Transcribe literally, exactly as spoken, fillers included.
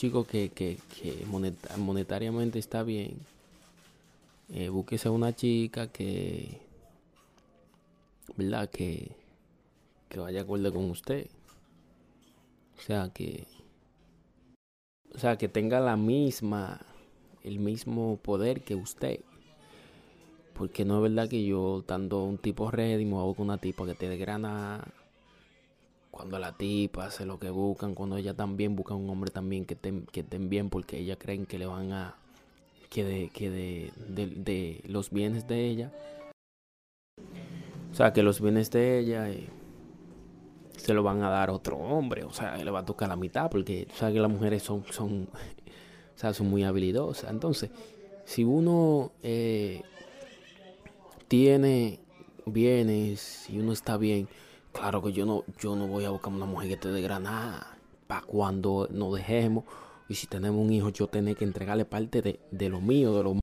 chico que, que, que moneta- monetariamente está bien, eh, búsquese una chica que, ¿verdad? Que, que vaya acorde con usted. O sea, que, o sea, que tenga la misma, el mismo poder que usted. Porque no es verdad que yo, estando un tipo ready, me voy con una tipa que te desgrana. Cuando la tipa hace lo que buscan, cuando ella también busca un hombre también que estén, que estén bien, porque ellas creen que le van a, que de, que de, de, de los bienes de ella, o sea, que los bienes de ella eh, se lo van a dar a otro hombre, o sea, le va a tocar la mitad, porque tú sabes que las mujeres son, son, o sea, son muy habilidosas. Entonces, si uno eh, tiene bienes y uno está bien, claro que yo no, yo no voy a buscar una mujer que esté de granada para cuando nos dejemos. Y si tenemos un hijo, yo tener que entregarle parte de, de lo mío, de lo